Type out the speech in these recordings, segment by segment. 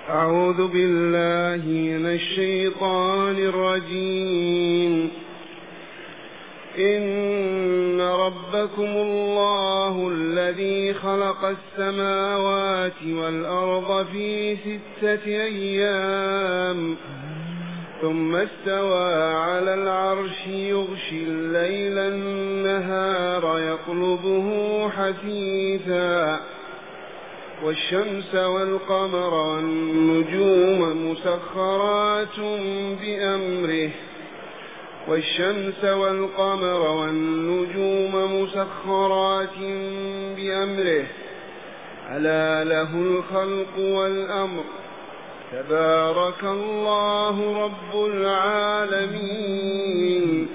أعوذ بالله من الشيطان الرجيم. إن ربكم الله الذي خلق السماوات والأرض في 6 أيام ثم استوى على العرش يغشي الليل النهار يطلبه حثيثا والشمس والقمر والنجوم مسخرات بأمره ألا له الخلق والأمر تبارك الله رب العالمين.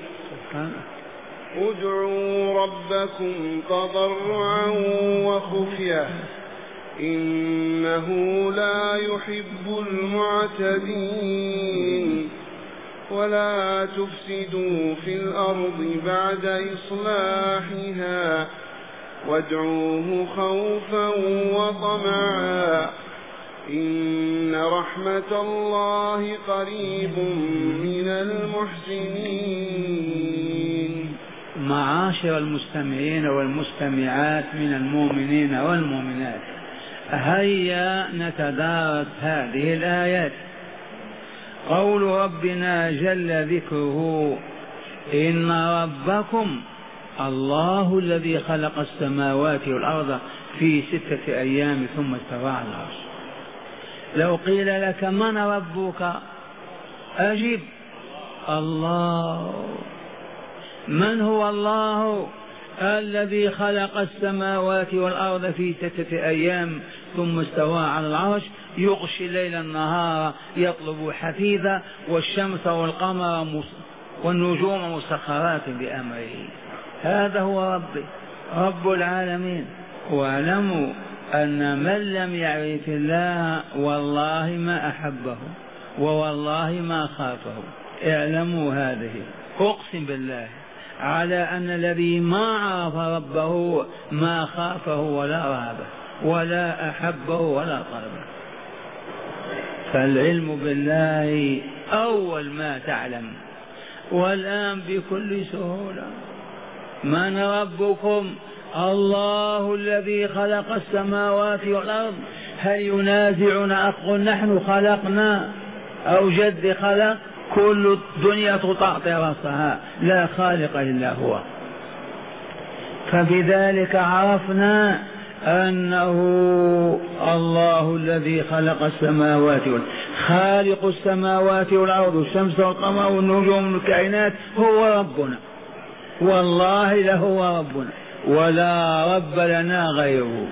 ادعوا ربكم تضرعا وخفية إنه لا يحب المعتدين. ولا تفسدوا في الأرض بعد إصلاحها وادعوه خوفا وطمعا إن رحمة الله قريب من المحسنين. معاشر المستمعين والمستمعات من المؤمنين والمؤمنات، هيا نتدارس هذه الآيات. قول ربنا جل ذكره: إن ربكم الله الذي خلق السماوات والأرض في 6 أيام ثم استوى على العرش. لو قيل لك من ربك أجب: الله. من هو الله الذي خلق السماوات والأرض في 6 أيام ثم استوى على العرش يغشي الليل النهار يطلب حثيثا والشمس والقمر والنجوم مسخرات بأمره. هذا هو ربي رب العالمين. واعلموا أن من لم يعرف الله والله ما أحبه ووالله ما خافه. اعلموا هذه، أقسم بالله على أن الذي ما عرف ربه ما خافه ولا رهبه ولا أحبه ولا طلبه. فالعلم بالله أول ما تعلم، والآن بكل سهولة. من ربكم؟ الله الذي خلق السماوات والأرض. هل ينازعنا أقول نحن خلقنا أو جد خلق؟ كل الدنيا تطاطي رأسها، لا خالق إلا هو. فبذلك عرفنا أنه الله الذي خلق السماوات والأرض، خالق السماوات والأرض، الشمس والقمر والنجوم والكائنات، هو ربنا والله لهو ربنا ولا رب لنا غيره.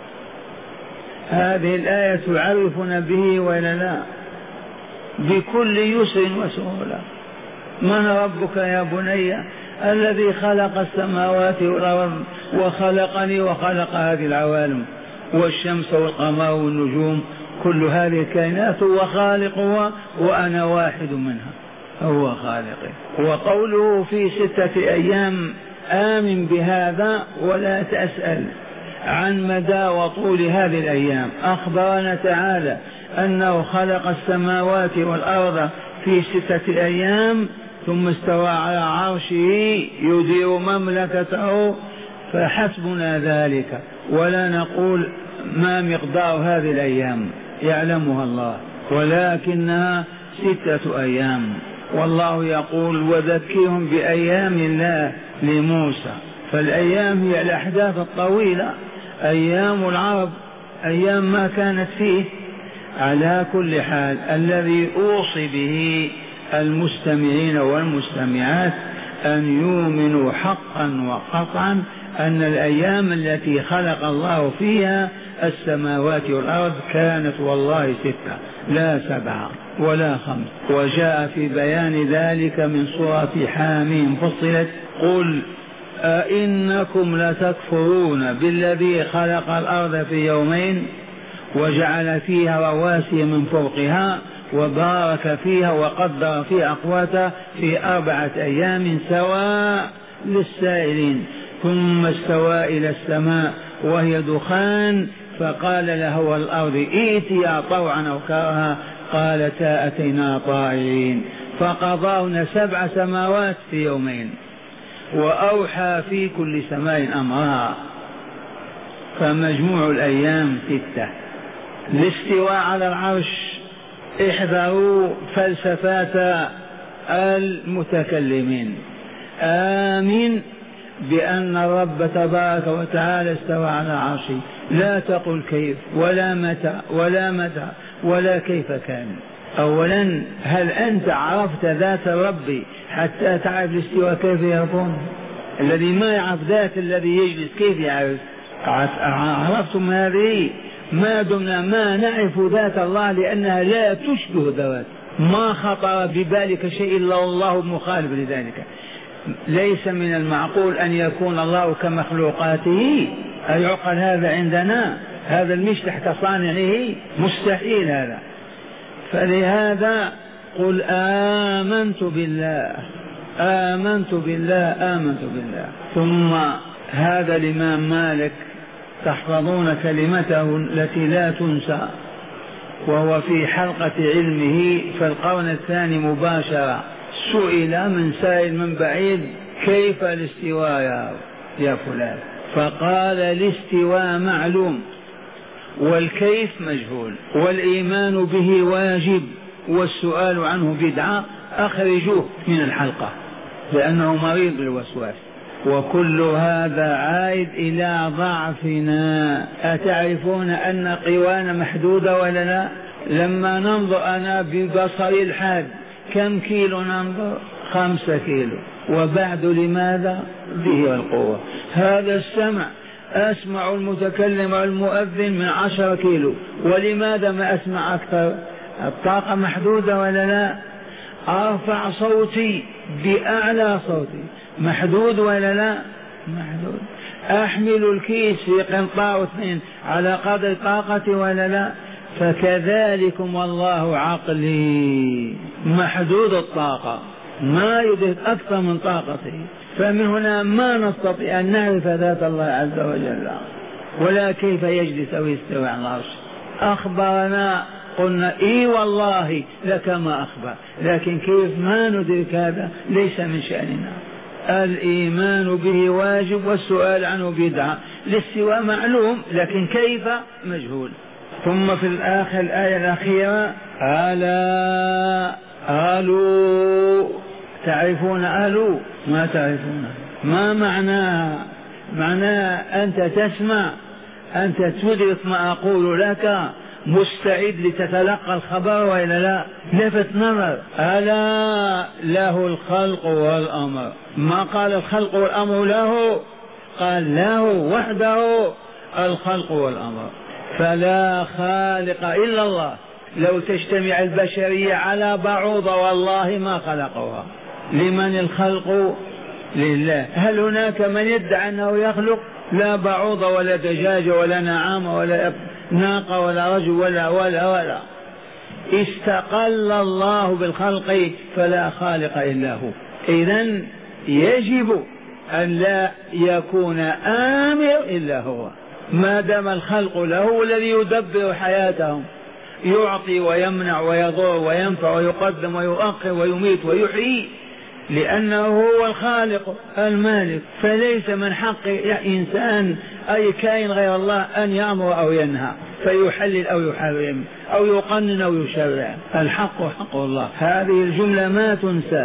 هذه الآية تعرفنا به ولا لا؟ بكل يسر وسهولة. من ربك يا بني؟ الذي خلق السماوات والأرض وخلقني وخلق هذه العوالم والشمس والقمر والنجوم، كل هذه الكائنات هو خالقها وأنا واحد منها، هو خالقي. وقوله في 6 أيام آمن بهذا ولا تسأل عن مدى وطول هذه الأيام. أخبرنا تعالى أنه خلق السماوات والأرض في 6 أيام ثم استوى على عرشه يدير مملكته، فحسبنا ذلك، ولا نقول ما مقدار هذه الأيام، يعلمها الله، ولكنها 6 أيام. والله يقول: وذكرهم بأيام الله لموسى. فالأيام هي الأحداث الطويلة، أيام العرب، أيام ما كانت فيه. على كل حال، الذي أوصي به المستمعين والمستمعات أن يؤمنوا حقا وقطعا أن الأيام التي خلق الله فيها السماوات والأرض كانت والله 6 لا 7 ولا 5. وجاء في بيان ذلك من سورة حاميم فصلت: قل أئنكم لتكفرون بالذي خلق الأرض في يومين وجعل فيها رواسي من فوقها وبارك فيها وقدر فيها أقواتها في 4 أيام سواء للسائلين، ثم استوى إلى السماء وهي دخان فقال له والأرض ائتيا طوعا أو كرها قالتا أتينا طائعين فقضاهن 7 سماوات في يومين وأوحى في كل سماء أمرها فمجموع الأيام 6. الاستواء على العرش احذروا فلسفات المتكلمين. آمن بأن الرب تبارك وتعالى استوى على عرشه، لا تقل كيف ولا متى ولا متى ولا كيف كان. أولا هل أنت عرفت ذات الرب حتى تعرف الاستواء كيف يكون؟ الذي ما يعرف ذات الذي يجلس كيف يعرف؟ عرفتم هذه؟ ما دمنا ما نعرف ذات الله لأنها لا تشبه ذات، ما خطر ببالك شيء إلا الله مخالف لذلك. ليس من المعقول أن يكون الله كمخلوقاته، أيعقل هذا عندنا؟ هذا المشي تحت صانعه مستحيل هذا. فلهذا قل آمنت بالله آمنت بالله آمنت بالله. ثم هذا الإمام مالك تحفظون كلمته التي لا تنسى، وهو في حلقة علمه في القرن الثاني مباشرة سئل من سائل من بعيد كيف الاستواء يا فلان؟ فقال الاستواء معلوم والكيف مجهول والإيمان به واجب والسؤال عنه بدعة، أخرجوه من الحلقة لأنه مريض بالوسواس. وكل هذا عائد إلى ضعفنا. أتعرفون أن قوانا محدودة ولا لا؟ لما ننظر أنا ببصري الحاد كم كيلو ننظر؟ 5 كيلو. وبعد لماذا؟ به القوة. هذا السمع أسمع المتكلم والمؤذن من 10 كيلو، ولماذا ما أسمع أكثر؟ الطاقة محدودة ولا لا؟ أرفع صوتي بأعلى صوتي محدود ولا لا؟ محدود. أحمل الكيس في قنطار 2 على قدر طاقتي ولا لا؟ فكذلكم والله عقلي محدود الطاقة، ما يدرك أكثر من طاقته. فمن هنا ما نستطيع أن نعرف ذات الله عز وجل ولا كيف يجلس أو يستوي على العرش. أخبرنا قلنا إيه والله لك ما أخبر، لكن كيف ما ندرك هذا ليس من شأننا. الإيمان به واجب والسؤال عنه بدعة. الاستواء معلوم لكن كيف مجهول. ثم في الآخر الآية الأخيرة ألا ألو، تعرفون ألو؟ ما تعرفون. ما معناها؟ معناها أنت تسمع، أنت تدرك ما أقول لك، مستعد لتتلقى الخبر وإلا لا؟ لفت نظر. ألا له الخلق والأمر. ما قال الخلق والأمر له، قال له وحده الخلق والأمر. فلا خالق إلا الله. لو تجتمع البشرية على بعوضة والله ما خلقوها. لمن الخلق؟ لله. هل هناك من يدعي أنه يخلق؟ لا بعوضة ولا دجاجة ولا نعامة ولا ناقة ولا رجل ولا استقل الله بالخلق فلا خالق إلا هو. إذن يجب أن لا يكون آمر إلا هو، ما دام الخلق له الذي يدبر حياتهم، يعطي ويمنع ويضر وينفع ويقدم ويؤخر ويميت ويحيي، لأنه هو الخالق المالك. فليس من حق إنسان أي كائن غير الله أن يأمر أو ينهى، فيحلل أو يحرم أو يقنن أو يشرع. الحق حق الله. هذه الجملة ما تنسى.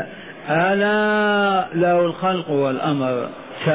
ألا له الخلق والأمر.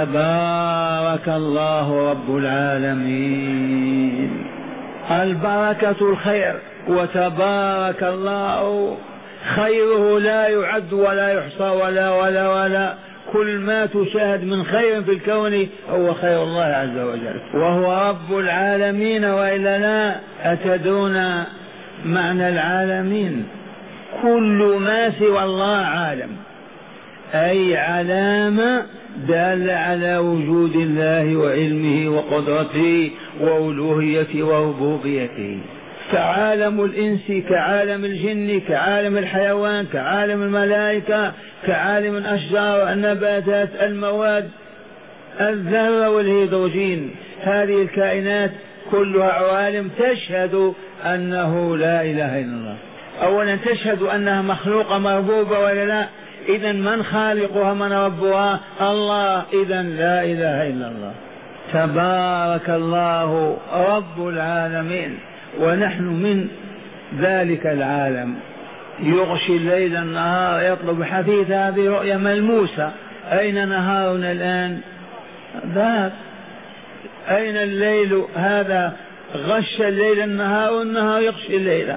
تبارك الله رب العالمين. البركة الخير، وتبارك الله خيره لا يعد ولا يحصى ولا كل ما تشاهد من خير في الكون هو خير الله عز وجل، وهو رب العالمين. وإلا لا؟ أتدون معنى العالمين؟ كل ما سوى الله عالم، أي علامة دالة على وجود الله وعلمه وقدرته وألوهيته وربوبيته. كعالم الإنس، كعالم الجن، كعالم الحيوان، كعالم الملائكة، كعالم الأشجار، النباتات، المواد، الذرة والهيدروجين. هذه الكائنات كلها عوالم تشهد أنه لا إله إلا الله. أولا تشهد أنها مخلوقة مربوبة ولا لا؟ إذا من خالقها من ربها؟ الله. إذا لا إله إلا الله. تبارك الله رب العالمين. ونحن من ذلك العالم. يغشي الليل النهار يطلب حثيث. هذه رؤيا ملموسة. أين نهارنا الآن؟ ذهب. أين الليل؟ هذا غش الليل النهار والنهار يغشي الليل.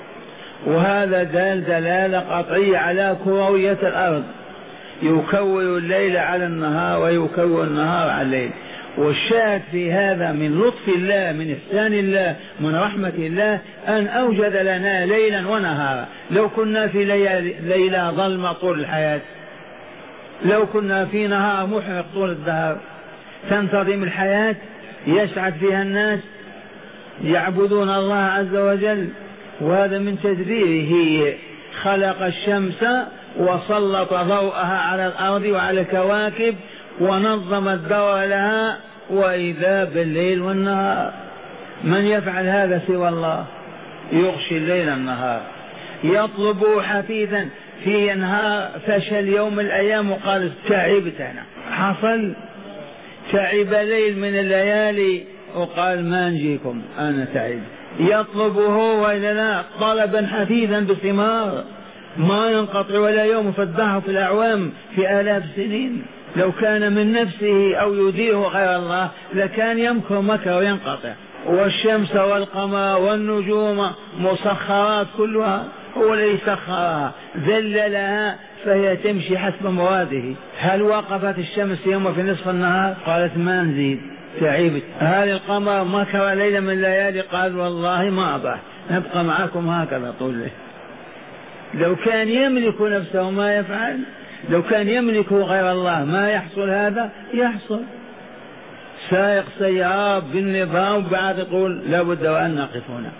وهذا دلالة قطعية على كروية الأرض. يكون الليل على النهار ويكون النهار على الليل. والشاهد في هذا من لطف الله، من إحسان الله، من رحمة الله أن أوجد لنا ليلا ونهارا. لو كنا في ليلة ظلمة طول الحياة، لو كنا في نهار محرق طول الدهر، تنتظم الحياة، يسعد فيها الناس، يعبدون الله عز وجل. وهذا من تدبيره. خلق الشمس وسلط ضوءها على الأرض وعلى الكواكب ونظم الدور لها، وإذا بالليل والنهار. من يفعل هذا سوى الله؟ يغشي الليل النهار يطلب حثيثا. في نهار فشل يوم من الأيام وقال تعبت أنا، حصل. تعب ليل من الليالي وقال ما نجيكم أنا تعب. يطلبه وإلا لا؟ طلبا حثيثا بثمار ما ينقطع ولا يوم في الدهر، في الأعوام، في آلاف السنين. لو كان من نفسه أو يديره غير الله لكان يمكر مكر وينقطع. والشمس والقمر والنجوم مسخرات كلها، هو الذي سخرها ذللها فهي تمشي حسب مراده. هل وقفت الشمس يوم في نصف النهار قالت ما نزيد تعبت؟ هل القمر مكر ليلة من الليالي قال والله ما أبح نبقى معكم هكذا طول الليل؟ لو كان يملك نفسه ما يفعل. لو كان يملك غير الله ما يحصل هذا؟ يحصل. سائق سيارة بالنظام بعد يقول لابد وأن نقف هنا،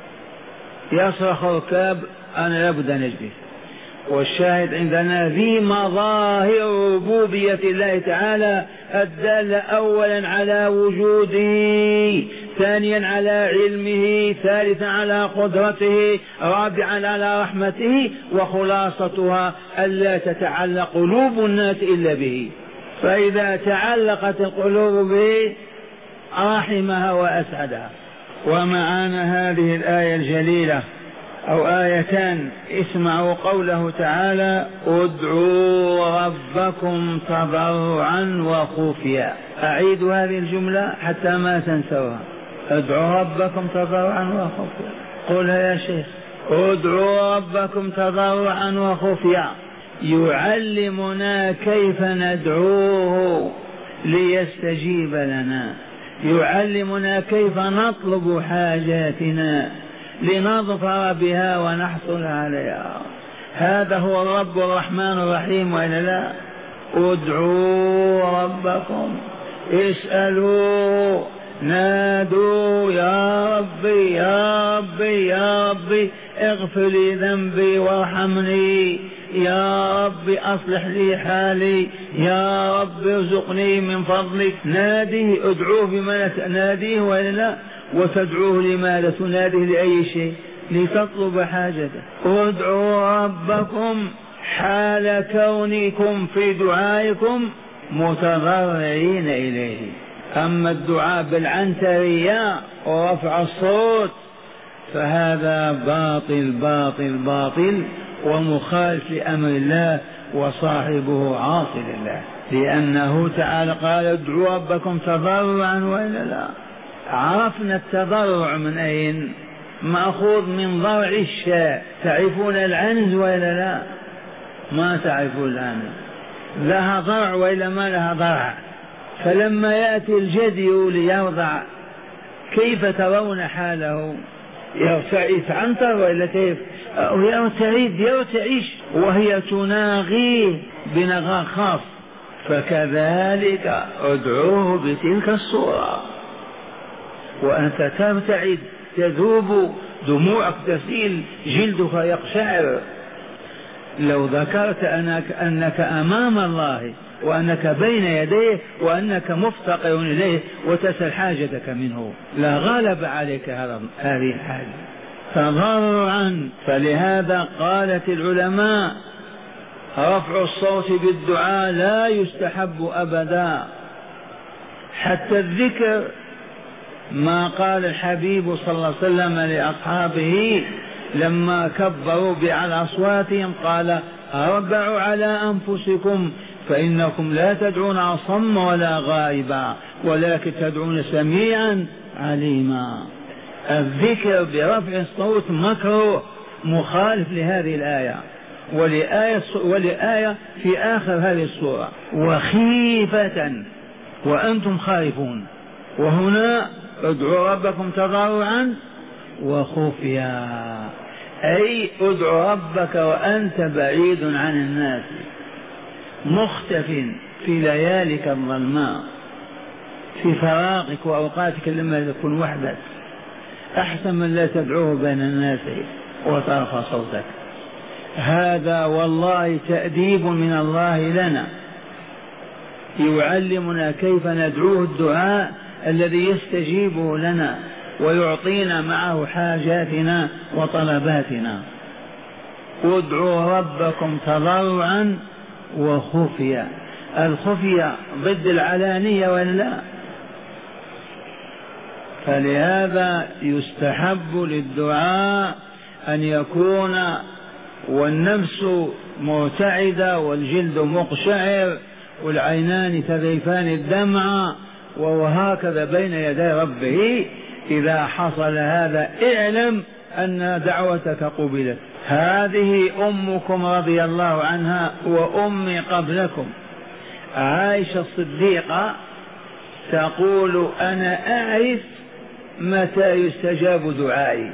يصرخ ركاب أنا لابد أن أجلس. والشاهد عندنا في مظاهر ربوبية الله تعالى الدالة أولا على وجوده، ثانيا على علمه، ثالثا على قدرته، رابعا على رحمته. وخلاصتها ألا تتعلق قلوب الناس إلا به، فإذا تعلقت القلوب به رحمها وأسعدها. ومعانا هذه الآية الجليلة أو آيتان. اسمعوا قوله تعالى ادعوا ربكم تضرعا وخفيا. أعيد هذه الجملة حتى ما تنسوها. ادعوا ربكم تضرعا وخفيا. قولها يا شيخ. ادعوا ربكم تضرعا وخفيا. يعلمنا كيف ندعوه ليستجيب لنا، يعلمنا كيف نطلب حاجاتنا لنظفر بها ونحصل عليها. هذا هو الرب الرحمن الرحيم وإلا لا؟ ادعوا ربكم، اسألوا، نادوا يا ربي يا ربي يا ربي اغفر لي ذنبي وارحمني، يا ربي أصلح لي حالي، يا رب ارزقني من فضلك. ناديه، ادعوه بما ناديه وإلا لا؟ وتدعوه لماذا؟ تناديه لأي شيء؟ لتطلب حاجته. ادعوا ربكم حال كونكم في دعائكم متضرعين إليه. أما الدعاء بالعنترية ورفع الصوت فهذا باطل باطل باطل ومخالف لأمر الله وصاحبه عاصي لله، لأنه تعالى قال ادعوا ربكم تضرعا وإلا لا. عرفنا التضرع من أين؟ مأخوذ من ضرع الشاء. تعرفون العنز وإلا لا؟ ما تعرفون العنز، لها ضرع وإلا ما لها ضرع. فلما يأتي الجدي ليرضع كيف ترون حاله؟ يرتعش عنتر وإلا كيف؟ يرتعش وهي تناغيه بنغاء خاص. فكذلك ادعوه بتلك الصورة وأنت ترتعد، تذوب، دموعك تسيل، جلدك يقشعر. لو ذكرت أنك أمام الله وأنك بين يديه وأنك مفتقر إليه وتسأل حاجتك منه، لا غالب عليك هذه الحاجة تضرعا. فلهذا قالت العلماء رفع الصوت بالدعاء لا يستحب أبدا، حتى الذكر ما قال الحبيب صلى الله عليه وسلم لأصحابه لما كبروا على أصواتهم قال اربعوا على أنفسكم فإنكم لا تدعون أصم ولا غائبا ولكن تدعون سميعا عليما. الذكر برفع الصوت مكروه مخالف لهذه الآية ولآية في آخر هذه السورة وخيفة وأنتم خائفون. وهنا ادعوا ربكم تضرعا وخفيا، أي ادعوا ربك وأنت بعيد عن الناس مختف في ليالك الظلماء في فراغك وأوقاتك لما تكون وحدك، أحسن من لا تدعوه بين الناس وترفع صوتك. هذا والله تأديب من الله لنا، يعلمنا كيف ندعوه الدعاء الذي يستجيب لنا ويعطينا معه حاجاتنا وطلباتنا. ادعوا ربكم تضرعا وخفيا، الخفية ضد العلانية ولا؟ فلهذا يستحب للدعاء أن يكون والنفس مرتعدة والجلد مقشعر والعينان تذرفان الدمع وهكذا بين يدي ربه. إذا حصل هذا اعلم أن دعوتك قبلت. هذه أمكم رضي الله عنها وأمي قبلكم عائشة الصديقة تقول أنا أعرف متى يستجاب دعائي.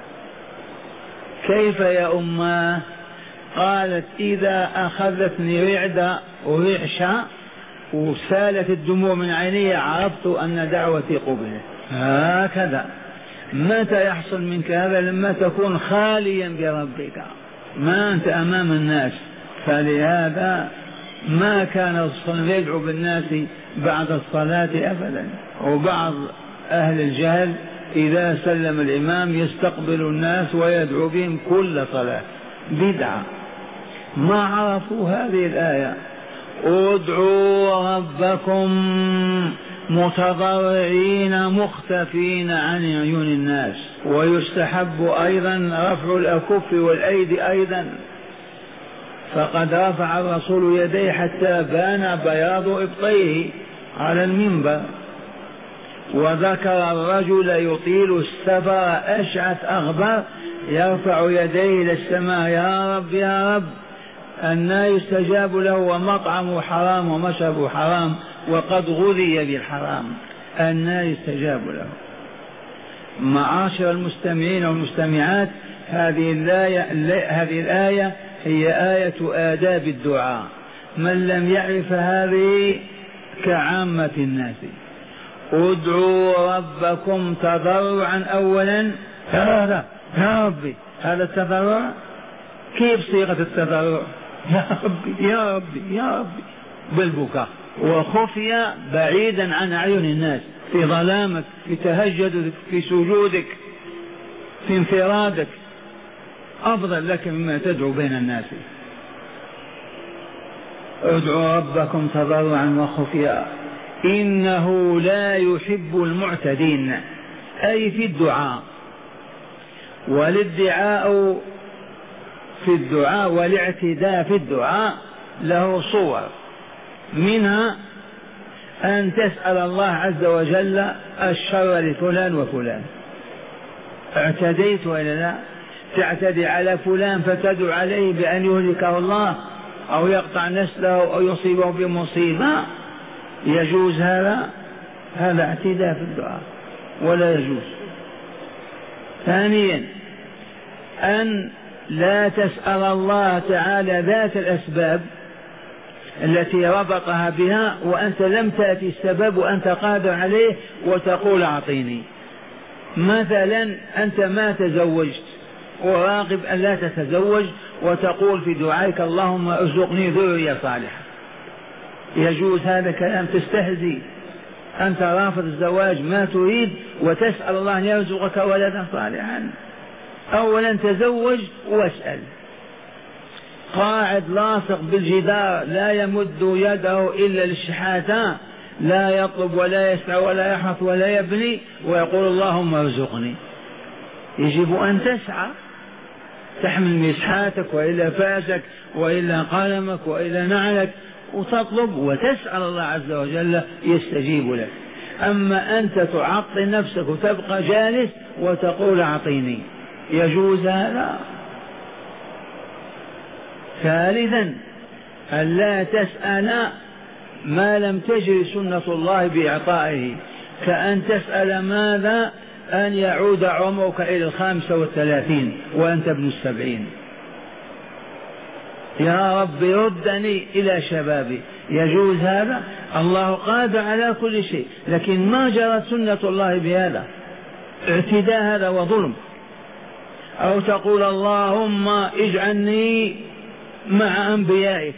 كيف يا أماه؟ قالت إذا أخذتني رعدة ورعشة وسالت الدموع من عيني عرفت أن دعوتي قبلت. هكذا. متى يحصل منك هذا؟ لما تكون خاليا بربك، ما أنت أمام الناس. فلهذا ما كان الصلاة يدعو بالناس بعد الصلاة أبدا. وبعض أهل الجهل إذا سلم الإمام يستقبل الناس ويدعو بهم كل صلاة، بدعة. ما عرفوا هذه الآية. ادعوا ربكم متضرعين مختفين عن عيون الناس. ويستحب أيضا رفع الأكف والأيدي أيضا، فقد رفع الرسول يديه حتى بان بياض إبطيه على المنبر. وذكر الرجل يطيل السفر أشعث أغبر يرفع يديه إلى السماء يا رب يا رب، أن يستجاب له ومطعمه حرام ومشربه حرام وقد غذي بالحرام، أن يستجاب له. معاشر المستمعين والمستمعات، هذه الآية هي آية آداب الدعاء. من لم يعرف هذه كعامة الناس. ادعوا ربكم تضرعا أولا. هذا يا ربي، هذا التضرع. كيف صيغة التضرع؟ يا ربي يا ربي يا ربي بالبكاء. وخفيا بعيدا عن أعين الناس، في ظلامك، في تهجدك، في سجودك، في انفرادك، أفضل لك مما تدعو بين الناس. ادعوا ربكم تضرعا وخفيا إنه لا يحب المعتدين، أي في الدعاء. والادعاء في الدعاء والاعتداء في الدعاء له صور، منها أن تسأل الله عز وجل الشر لفلان وفلان. اعتديت ولا لا؟ تعتدي على فلان فتدعو عليه بأن يهلكه الله أو يقطع نسله أو يصيبه بمصيبة، يجوز هذا؟ هذا اعتداء في الدعاء ولا يجوز. ثانيا أن لا تسأل الله تعالى ذات الأسباب التي ربطها بها وأنت لم تأتي السبب وأنت قادر عليه وتقول أعطيني. مثلا أنت ما تزوجت وراغب أن لا تتزوج وتقول في دعائك اللهم ارزقني ذرية صالحة، يجوز هذا كلام؟ تستهزي، أنت رافض الزواج ما تريد وتسأل الله أن يرزقك ولدا صالحا. أولا تزوج واسأل. قاعد لاصق بالجدار لا يمد يده إلا للشحاتة، لا يطلب ولا يسعى ولا يحرث ولا يبني، ويقول اللهم ارزقني. يجب أن تسعى، تحمل مسحاتك وإلا فاسك وإلا قلمك وإلا نعلك وتطلب وتسأل الله عز وجل يستجيب لك. أما أنت تعطل نفسك وتبقى جالس وتقول أعطيني، يجوز هذا؟ ثالثا ألا تسأل ما لم تجري سنة الله بإعطائه، كأن تسأل ماذا أن يعود عمرك إلى 35 وأنت ابن 70. يا رب ردني إلى شبابي، يجوز هذا؟ الله قادر على كل شيء، لكن ما جرت سنة الله بهذا، اعتداء هذا وظلم. أو تقول اللهم اجعلني مع أنبيائك،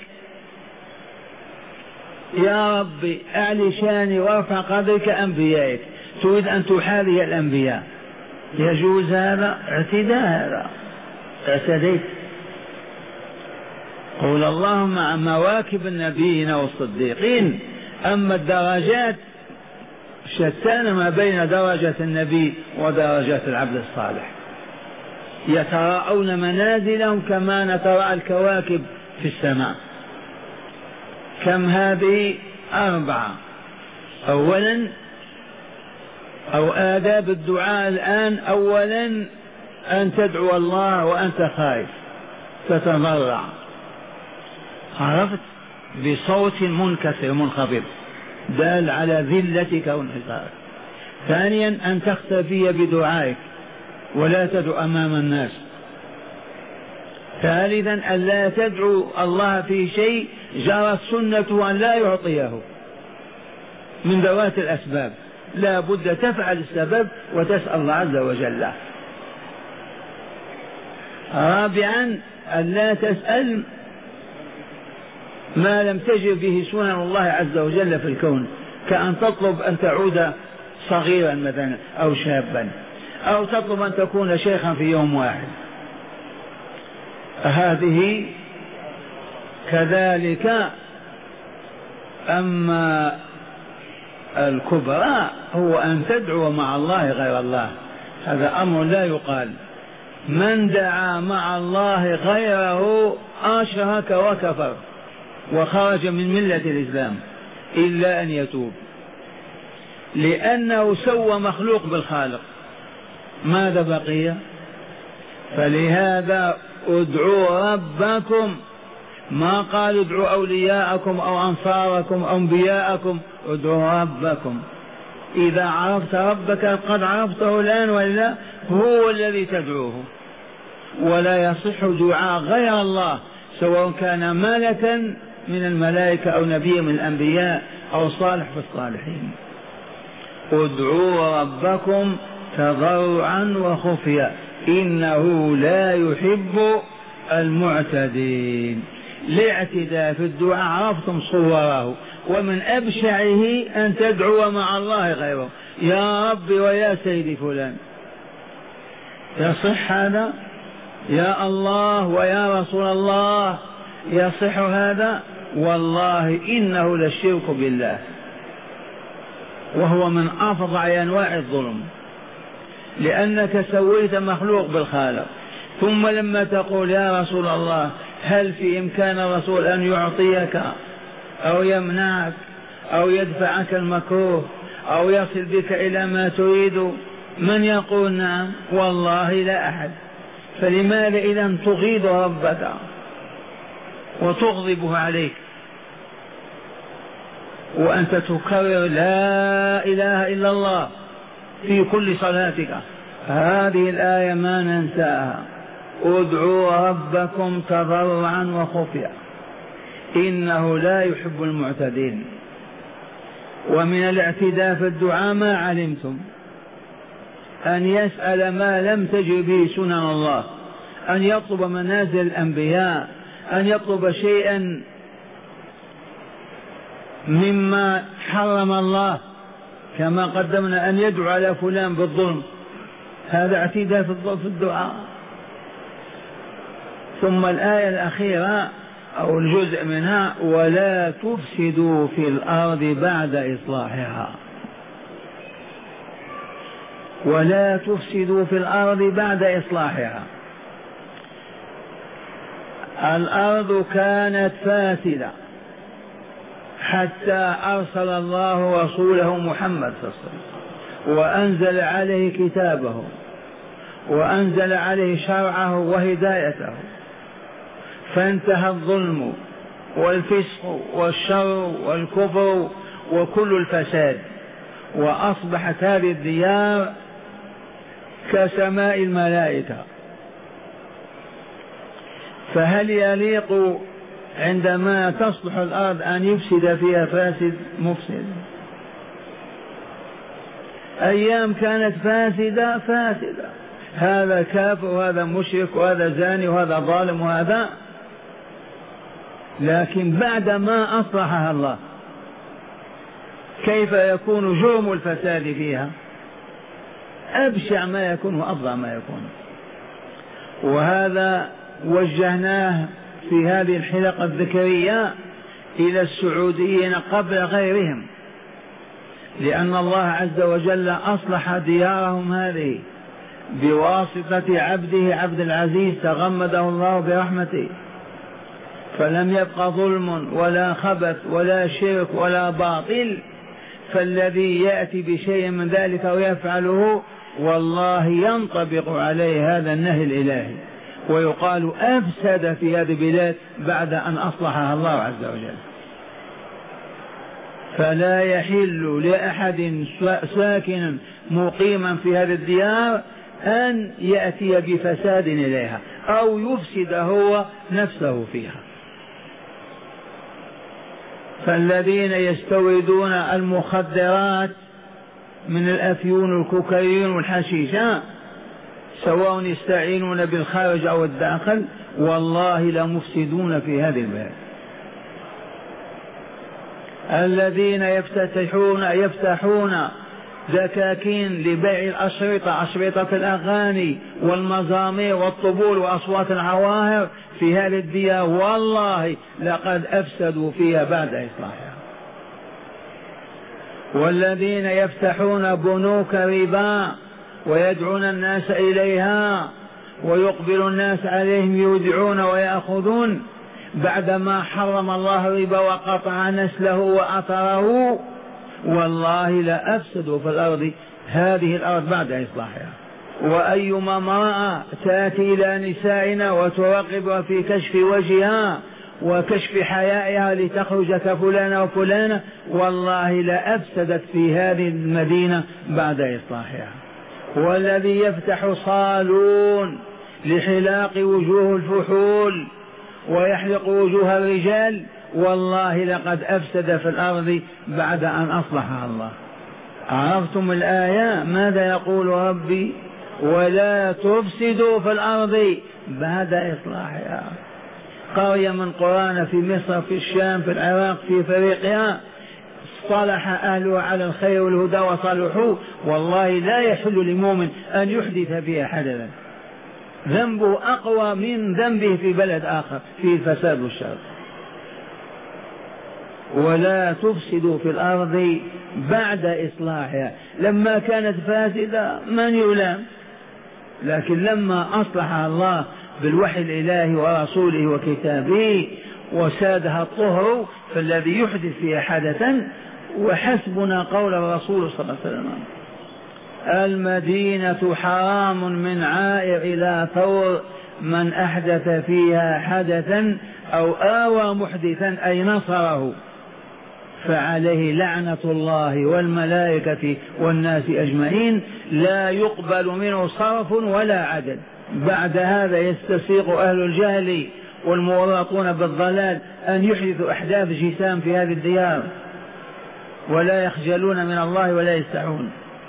يا رب أعلي شاني وارفع قدرك أنبيائك، تريد أن تحاذي الأنبياء، يجوز هذا؟ اعتداء هذا، اعتديت. قول اللهم مع مواكب النبيين والصديقين. أما الدرجات شتان ما بين درجة النبي ودرجات العبد الصالح، يتراءون منازلهم كما نتراءى الكواكب في السماء. كم هذه؟ 4. أولا أو آداب الدعاء الآن، أولا أن تدعو الله وأنت خائف تتضرع، عرفت، بصوت منكسر منخفض دال على ذلتك وانحسارك. ثانيا أن تختفي بدعائك ولا تدعو أمام الناس. ثالثا أن لا تدعو الله في شيء جرت سنته أن لا يعطيه من ذوات الأسباب، لا بد تفعل السبب وتسأل الله عز وجل. رابعا أن لا تسأل ما لم تجر به سنن الله عز وجل في الكون، كأن تطلب أن تعود صغيرا مثلا أو شابا، أو تطلب أن تكون شيخا في يوم واحد، هذه كذلك. أما الكبرى هو أن تدعو مع الله غير الله، هذا أمر لا يقال. من دعا مع الله غيره أشرك وكفر وخرج من ملة الإسلام إلا أن يتوب، لأنه سوى مخلوق بالخالق، ماذا بقي؟ فلهذا ادعوا ربكم، ما قال ادعوا أولياءكم أو أنصاركم أو أنبياءكم، ادعوا ربكم. إذا عرفت ربك قد عرفته الآن ولا هو الذي تدعوه، ولا يصح دعاء غير الله سواء كان ملكا من الملائكة أو نبي من الأنبياء أو صالح في الصالحين. ادعوا ربكم تضرعا وخفيا إنه لا يحب المعتدين. الاعتداء في الدعاء عرفتم صوره، ومن أبشعه أن تدعو مع الله غيره، يا رب ويا سيدي فلان، يصح هذا؟ يا الله ويا رسول الله، يصح هذا؟ والله إنه للشرك بالله، وهو من أفظع أنواع الظلم، لأنك سويت مخلوق بالخالق. ثم لما تقول يا رسول الله، هل في إمكان الرسول أن يعطيك أو يمنعك أو يدفعك المكروه أو يصل بك إلى ما تريد؟ من يقول نعم؟ والله لا أحد. فلماذا إذا تغيظ ربك وتغضبه عليك وأنت تكرر لا إله إلا الله في كل صلاتك؟ هذه الآية ما ننساها، ادعوا ربكم تضرعا وخفيا إنه لا يحب المعتدين. ومن الاعتداء في الدعاء ما علمتم أن يسأل ما لم تجر به سنن الله، أن يطلب منازل الأنبياء، أن يطلب شيئا مما حرم الله، كما قدمنا أن يدعو على فلان بالظلم، هذا اعتداء في الدعاء. ثم الآية الأخيرة أو الجزء منها: ولا تفسدوا في الأرض بعد إصلاحها. ولا تفسدوا في الأرض بعد إصلاحها. الأرض كانت فاسدة حتى أرسل الله رسوله محمد صلى الله عليه وسلم وأنزل عليه كتابه وأنزل عليه شرعه وهدايته، فانتهى الظلم والفسق والشر والكفر وكل الفساد، وأصبحت هذه الديار كسماء الملائكة. فهل يليق عندما تصلح الأرض أن يفسد فيها فاسد مفسد؟ أيام كانت فاسدة، هذا كافر وهذا مشرك وهذا زاني وهذا ظالم وهذا، لكن بعدما أصلحها الله كيف يكون جرم الفساد فيها؟ أبشع ما يكون وأفظع ما يكون. وهذا وجهناه في هذه الحلقة الذكرية إلى السعوديين قبل غيرهم، لأن الله عز وجل أصلح ديارهم هذه بواسطة عبده عبد العزيز تغمده الله برحمته، فلم يبق ظلم ولا خبث ولا شرك ولا باطل. فالذي يأتي بشيء من ذلك ويفعله والله ينطبق عليه هذا النهي الإلهي، ويقال أفسد في هذه البلاد بعد أن أصلحها الله عز وجل. فلا يحل لأحد ساكن مقيما في هذه الديار أن يأتي بفساد إليها أو يفسد هو نفسه فيها. فالذين يستوردون المخدرات من الأفيون والكوكايين والحشيشة سواء يستعينون بالخارج أو الداخل والله لمفسدون في هذه البلاد. الذين يفتحون دكاكين لبيع الأشرطة، أشرطة الأغاني والمزامير والطبول وأصوات العواهر في هذه الديار والله لقد أفسدوا فيها بعد إصلاحها. والذين يفتحون بنوك ربا ويدعون الناس إليها ويقبل الناس عليهم يودعون ويأخذون بعدما حرم الله الربا وقطع نسله وأثره والله لا أفسدوا في الأرض هذه الأرض بعد إصلاحها. وأيما امرأة تأتي إلى نسائنا وتراقب في كشف وجهها وكشف حيائها لتخرج كفلانة وفلانة والله لا أفسدت في هذه المدينة بعد إصلاحها. والذي يفتح صالون لحلاق وجوه الفحول ويحلق وجوه الرجال والله لقد أفسد في الأرض بعد أن أصلحها الله. عرفتم الآية ماذا يقول ربي؟ ولا تفسدوا في الأرض بعد إصلاحها. قرية من قرانا في مصر في الشام في العراق في أفريقيا صلح أهلها على الخير والهدى وصلحوا والله لا يحل لمؤمن أن يحدث فيها حدثا ذنبه أقوى من ذنبه في بلد آخر في الفساد والشر. ولا تفسدوا في الأرض بعد إصلاحها. لما كانت فاسدة من يلام، لكن لما أصلحها الله بالوحي الإلهي ورسوله وكتابه وسادها الطهر فالذي يحدث فيها حدثا. وحسبنا قول الرسول صلى الله عليه وسلم المدينة حرام من عائر إلى ثور من أحدث فيها حدثا أو آوى محدثا أي نصره فعليه لعنة الله والملائكة والناس أجمعين لا يقبل منه صرف ولا عدل. بعد هذا يستسيغ أهل الجهل والمورطون بالضلال أن يحدثوا أحداث جسام في هذه الديار ولا يخجلون من الله ولا يستحون.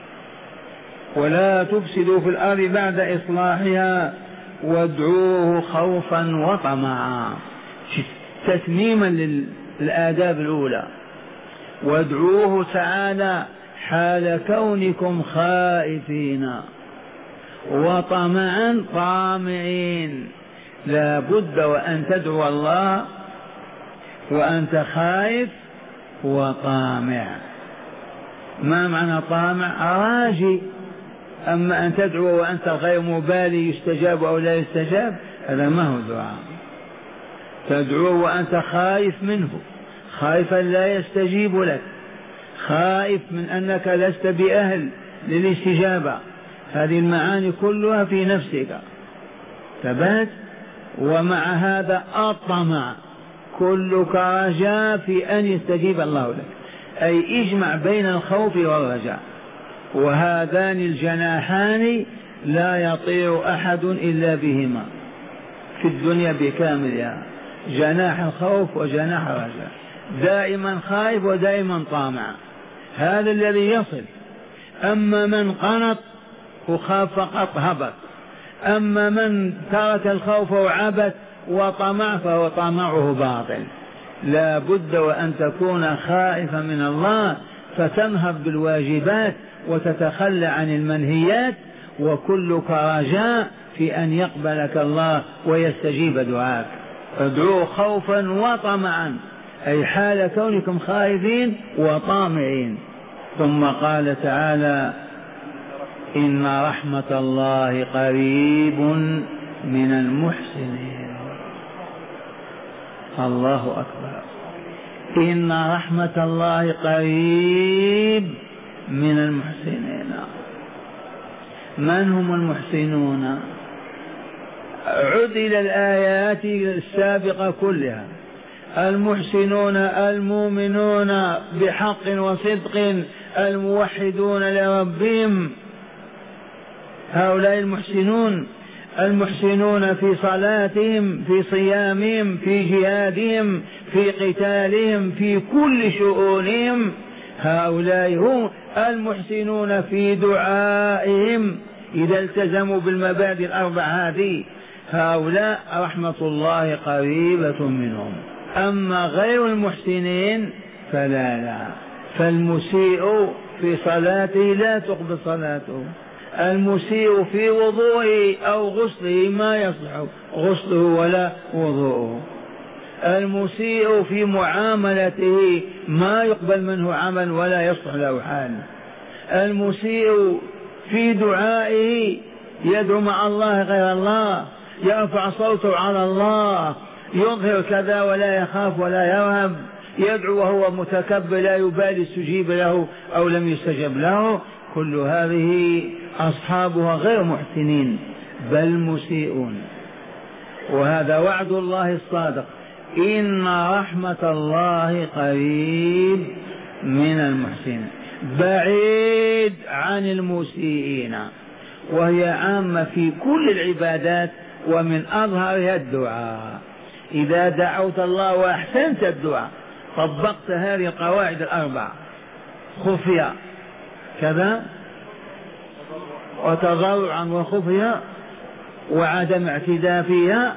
ولا تفسدوا في الأرض بعد إصلاحها وادعوه خوفا وطمعا. تتميما للآداب الأولى وادعوه تعالى حال كونكم خائفين وطمعا طامعين. لا بد وأن تدعو الله وأنت خائف وطامع. ما معنى طامع؟ راجي. أما أن تدعو وأنت غير مبالي يستجاب أو لا يستجاب، هذا ما هو دعاء. تدعو وأنت خائف منه، خائفا لا يستجيب لك، خائف من أنك لست بأهل للاستجابة. هذه المعاني كلها في نفسك ثبات. ومع هذا الطمع كلك رجاء في أن يستجيب الله لك، أي اجمع بين الخوف والرجاء، وهذان الجناحان لا يطير أحد إلا بهما في الدنيا بكاملها، جناح الخوف وجناح الرجاء، دائما خائف ودائما طامع. هذا الذي يصل. أما من قنط وخاف فقط هبط، أما من ترك الخوف وعبث وطمع فهو طمعه باطل. لا بد وأن تكون خائفا من الله فتنهض بالواجبات وتتخلى عن المنهيات، وكلك رجاء في أن يقبلك الله ويستجيب دعاك. ادعوا خوفا وطمعا، أي حال كونكم خائفين وطامعين. ثم قال تعالى إن رحمة الله قريب من المحسنين. الله أكبر. إن رحمة الله قريب من المحسنين. من هم المحسنون؟ عد إلى الآيات السابقة كلها. المحسنون المؤمنون بحق وصدق الموحدون لربهم، هؤلاء المحسنون. المحسنون في صلاتهم، في صيامهم، في جهادهم، في قتالهم، في كل شؤونهم، هؤلاء هم المحسنون. في دعائهم إذا التزموا بالمبادئ الأربع هذه، هؤلاء رحمة الله قريبة منهم. أما غير المحسنين فلا. فالمسيء في صلاته لا تقبل صلاته، المسيء في وضوءه أو غسله ما يصلح غسله ولا وضوءه، المسيء في معاملته ما يقبل منه عمل ولا يصلح له حال، المسيء في دعائه يدعو مع الله غير الله، يرفع صوته على الله، يظهر كذا ولا يخاف ولا يرهب، يدعو وهو متكبر لا يبالي استجيب له أو لم يستجب له. كل هذه أصحابها غير محسنين بل مسيئون. وهذا وعد الله الصادق، إن رحمة الله قريب من المحسنين، بعيد عن المسيئين. وهي عامة في كل العبادات، ومن أظهرها الدعاء. إذا دعوت الله وأحسنت الدعاء، طبقت هذه القواعد الأربع، خفية كذا وتضرعا وخفية وعدم اعتداء فيها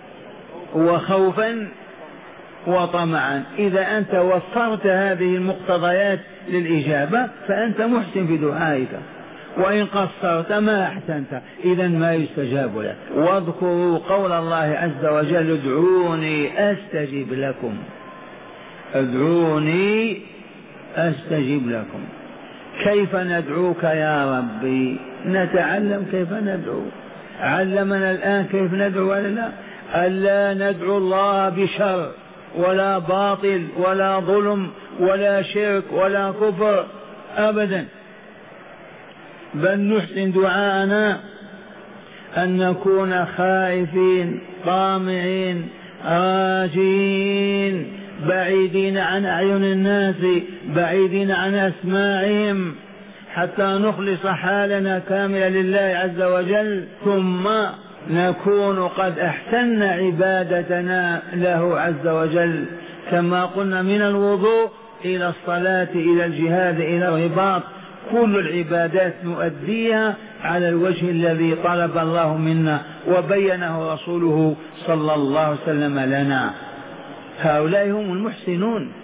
وخوفا وطمعا، إذا أنت وفرت هذه المقتضيات للإجابة فأنت محسن في دعائك. وإن قصرت ما أحسنت إذا ما يستجاب لك. واذكروا قول الله عز وجل ادعوني أستجب لكم، ادعوني أستجب لكم. كيف ندعوك يا ربي؟ نتعلم كيف ندعو. علمنا الآن كيف ندعو ولا لا؟ ألا ندعو الله بشر ولا باطل ولا ظلم ولا شرك ولا كفر أبدا، بل نحسن دعاءنا أن نكون خائفين طامعين راجين، بعيدين عن أعين الناس، بعيدين عن أسماعهم، حتى نخلص حالنا كاملا لله عز وجل، ثم نكون قد أحسننا عبادتنا له عز وجل. كما قلنا من الوضوء إلى الصلاة إلى الجهاد إلى الرباط، كل العبادات نؤديها على الوجه الذي طلب الله منا وبينه رسوله صلى الله عليه وسلم لنا. هؤلاء هم المحسنون.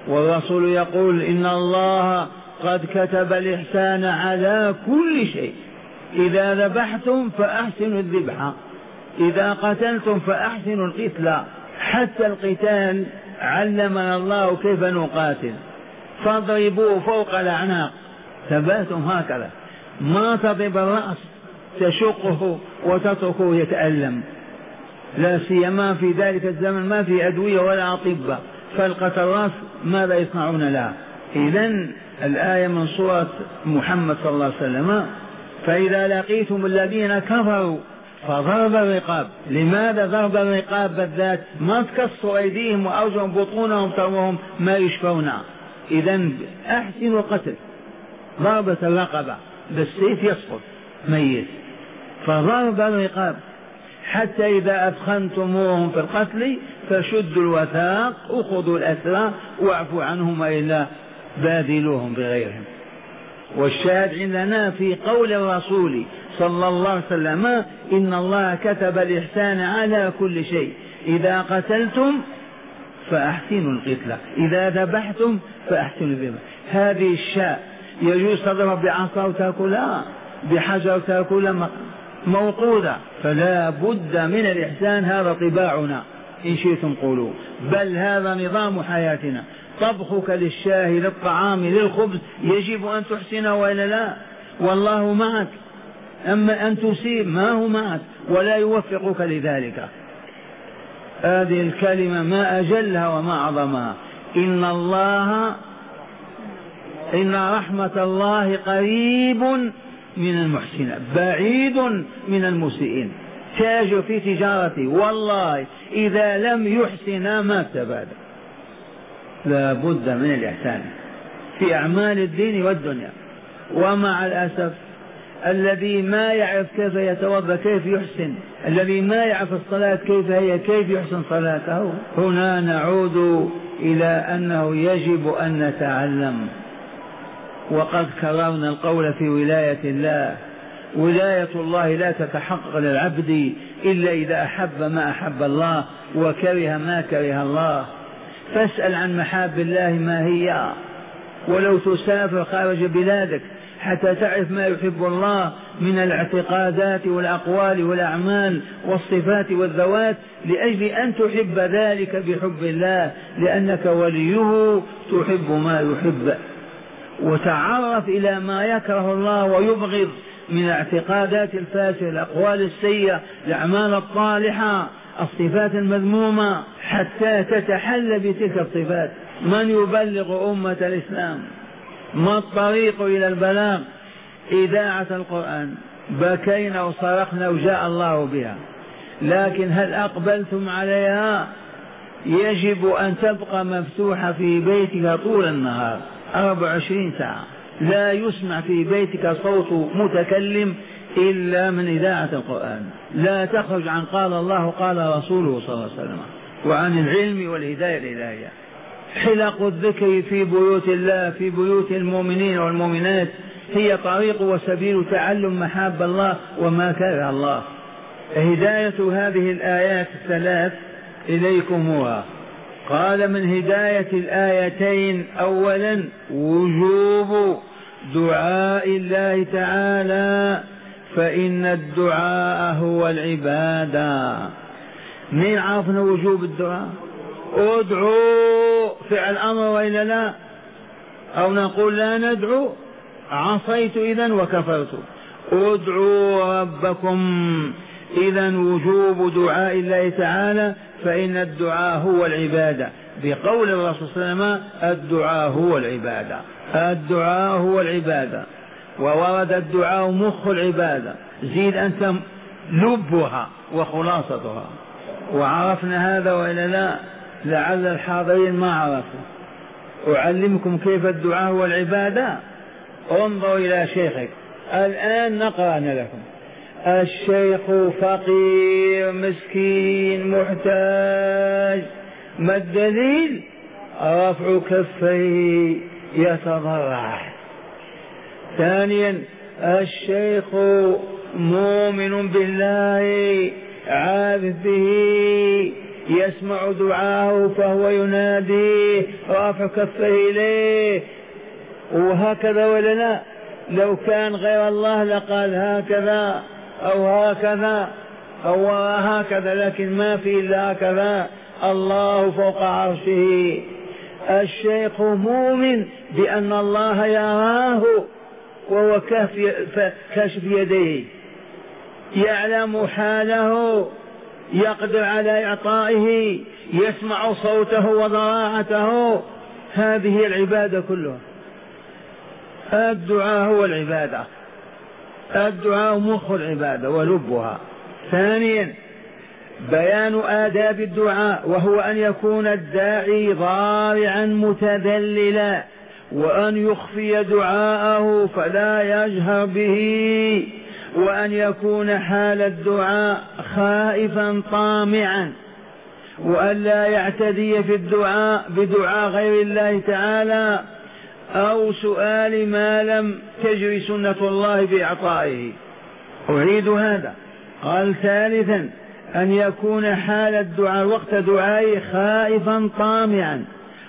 والرسول يقول إن الله قد كتب الإحسان على كل شيء، إذا ذبحتم فأحسنوا الذبح، إذا قتلتم فأحسنوا القتل. حتى القتال علمنا الله كيف نقاتل، فاضربوه فوق الأعناق ثباتهم هكذا، ما تضرب الرأس تشقه وتتركه يتألم، لا سيما في ذلك الزمن ما في أدوية ولا أطباء، فالقتل الرأس ماذا يصنعون لها؟ إذن الآية من سورة محمد صلى الله عليه وسلم: فإذا لقيتم الذين كفروا فضرب الرقاب. لماذا ضرب الرقاب بالذات؟ ما تكسروا أيديهم وأرجلهم بطونهم ترمهم ما يشفون. إذن أحسنوا القتل، ضربة الرقبة بالسيف يسقط ميت، فضرب الرقاب. حتى إذا أثخنتموهم في القتل فشدوا الوثاق وخذوا الأسرى واعفوا عنهم وإلا بادلوهم بغيرهم. والشاهد عندنا في قول الرسول صلى الله عليه وسلم: إن الله كتب الإحسان على كل شيء، إذا قتلتم فأحسنوا القتلة، إذا ذبحتم فأحسنوا الذبح. هذه الشاء يجوز تضرب بعصا وتأكلها، بحجر تأكلها موقودة، فلا بد من الإحسان. هذا طباعنا إن شئتم قولوا، بل هذا نظام حياتنا. طبخك للشاه للطعام للخبز يجب أن تحسنه وإلا لا؟ والله معك، أما أن تسيب ما هو معك ولا يوفقك لذلك. هذه الكلمة ما أجلها وما أعظمها: إن رحمة الله قريب من المحسنين بعيد من المسيئين. تاجر في تجارته والله إذا لم يحسن ما استفاد. لا بد من الإحسان في أعمال الدين والدنيا. ومع الأسف الذي ما يعرف كيف يتوضأ كيف يحسن، الذي ما يعرف الصلاة كيف هي كيف يحسن صلاته. هنا نعود إلى أنه يجب أن نتعلم. وقد كررنا القول في ولاية الله: ولاية الله لا تتحقق للعبد إلا إذا أحب ما أحب الله وكره ما كره الله. فاسأل عن محاب الله ما هي، ولو تسافر خارج بلادك حتى تعرف ما يحب الله من الاعتقادات والأقوال والأعمال والصفات والذوات، لأجل أن تحب ذلك بحب الله، لأنك وليه تحب ما يحب. وتعرف إلى ما يكره الله ويبغض من الاعتقادات الفاسدة، الأقوال السيئة، الأعمال الطالحة، الصفات المذمومة، حتى تتحلى بتلك الصفات. من يبلغ أمة الإسلام؟ ما الطريق إلى البلاغ؟ إذاعة القرآن. بكينا وصرخنا وجاء الله بها، لكن هل أقبلتم عليها؟ يجب أن تبقى مفتوحة في بيتك طول النهار 24 ساعة، لا يسمع في بيتك صوت متكلم إلا من إذاعة القرآن، لا تخرج عن قال الله قال رسوله صلى الله عليه وسلم، وعن العلم والهداية الإلهية. حلق الذكر في بيوت الله، في بيوت المؤمنين والمؤمنات، هي طريق وسبيل تعلم محاب الله وما كره الله. هداية هذه الآيات الثلاث إليكم هو: قال من هداية الآيتين أولا وجوب دعاء الله تعالى، فإن الدعاء هو العبادة. من عرفنا وجوب الدعاء؟ ادعوا فعل أمر وإلا لا؟ أو نقول لا ندعو؟ عصيت إذن وكفرت. ادعوا ربكم. إذن وجوب دعاء الله تعالى، فإن الدعاء هو العبادة، بقول الرسول صلى الله عليه وسلم: الدعاء هو العبادة، الدعاء هو العبادة. وورد الدعاء مخ العبادة، زيد أنت لبها وخلاصتها. وعرفنا هذا وإلا لا؟ لعل الحاضرين ما عرفوا. أعلمكم كيف الدعاء هو العبادة. انظروا إلى شيخك الآن، نقرأ لكم: الشيخ فقير مسكين محتاج. ما الدليل؟ رفع كفيه يتضرع. ثانيا: الشيخ مؤمن بالله عارف به يسمع دعاءه فهو يناديه رافع كفه إليه، وهكذا ولا لا؟ لو كان غير الله لقال هكذا أو هكذا أو هكذا، لكن ما في إلا هكذا. الله فوق عرشه. الشيخ مؤمن بأن الله يراه وهو كاشف يديه، يعلم حاله، يقدر على إعطائه، يسمع صوته وضراعته. هذه العبادة كلها. الدعاء هو العبادة، الدعاء مخ العبادة ولبها. ثانيا بيان آداب الدعاء، وهو أن يكون الداعي ضارعا متذللا، وأن يخفي دعاءه فلا يجهر به، وأن يكون حال الدعاء خائفا طامعا، وأن لا يعتدي في الدعاء بدعاء غير الله تعالى أو سؤال ما لم تجري سنة الله بإعطائه. أعيد هذا. قال ثالثا أن يكون حال الدعاء وقت دعائه خائفا طامعا،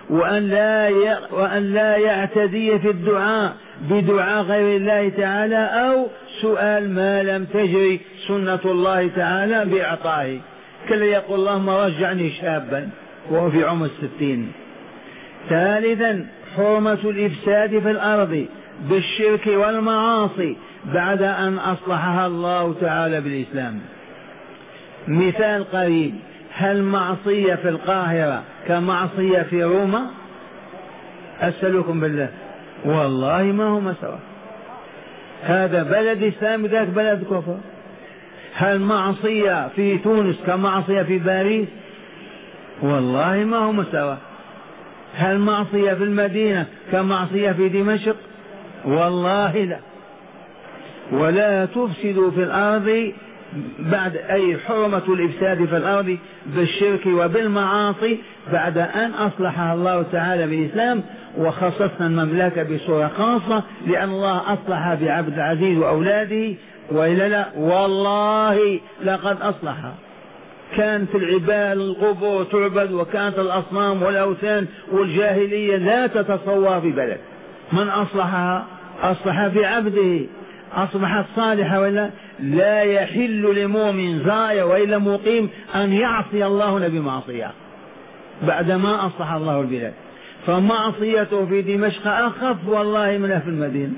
وأن لا يعتدي في الدعاء بدعاء غير الله تعالى أو سؤال ما لم تجري سنة الله تعالى بإعطائه، كلا يقول اللهم رجعني شابا وهو في عمر 60. ثالثا حرمة الإفساد في الأرض بالشرك والمعاصي بعد أن أصلحها الله تعالى بالإسلام. مثال قريب: هل معصية في القاهرة كمعصية في روما؟ أسألكم بالله والله ما هما سوا، هذا بلد إسلام ذاك بلد كفر. هل معصية في تونس كمعصية في باريس؟ والله ما هما سوا. هل معصية في المدينة كمعصية في دمشق؟ والله لا. ولا تفسدوا في الأرض بعد أي حرمة الإفساد في الأرض بالشرك وبالمعاصي بعد أن أصلحها الله تعالى بالإسلام. وخصصنا المملكة بصورة خاصة لأن الله أصلحها بعبد العزيز وأولاده، وإلا لا والله لقد أصلحها. كانت العباد القبور تعبد، وكانت الأصنام والأوثان والجاهلية لا تتصور في بلد. من أصلحها؟ أصلحها بعبده، أصبحت صالحة. ولا لا يحل لمؤمن زايا وإلا مقيم أن يعصي الله بمعصية بعدما أصلح الله البلاد. فمعصيته في دمشق أخف والله منها في المدينة،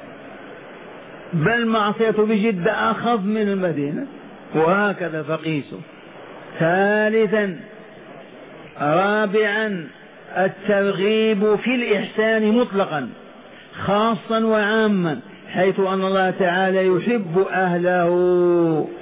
بل معصيته بجدة أخف من المدينة، وهكذا فقيسوا. ثالثا رابعا الترغيب في الإحسان مطلقا خاصا وعاما، حيث أن الله تعالى يحب أهله